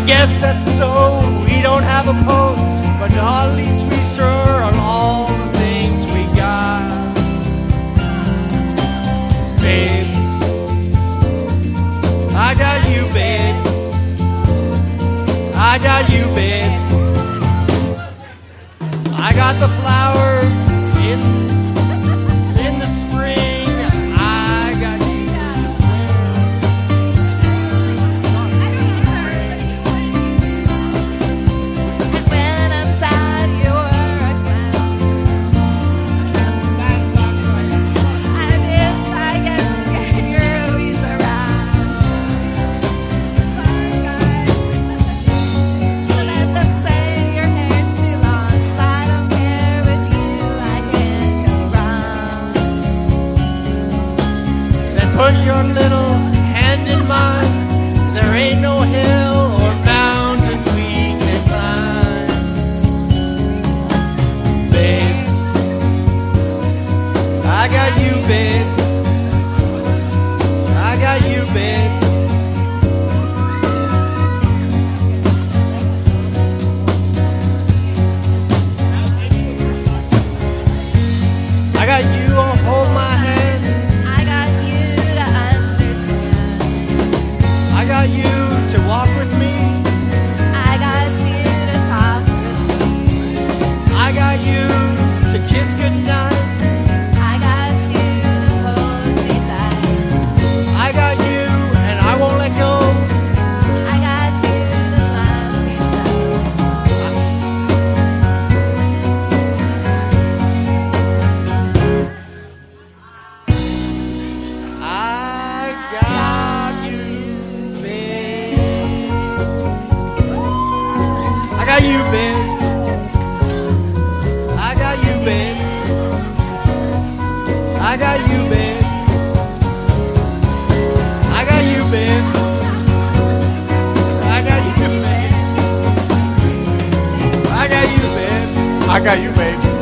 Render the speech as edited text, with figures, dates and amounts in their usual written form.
guess that's so. We don't have a post, but at least we sure on all the things we got. Babe, I got you, babe. I got you, babe. I got the flowers in the spring. I got you. And when I'm sad, you're a clown. And if I get scared, you're always around. Sorry, guys. So let them say your hair's too long. 'Cause I don't care with you, I can't go wrong. Then put your little hand in mine. There ain't no hill or mountain we can climb. Babe, I got you, babe. I got you, babe. I got you, oh, hold my hand. I got you to understand. I got you to walk with me. I got you to talk with me. I got you to kiss goodnight. I got you to hold me tight. I got you and I won't let go. I got you to love me so. I got you, babe. I got you, babe. I got you, babe. I got you, babe. I got you, babe. I got you, babe. I got you, babe. I got you, babe.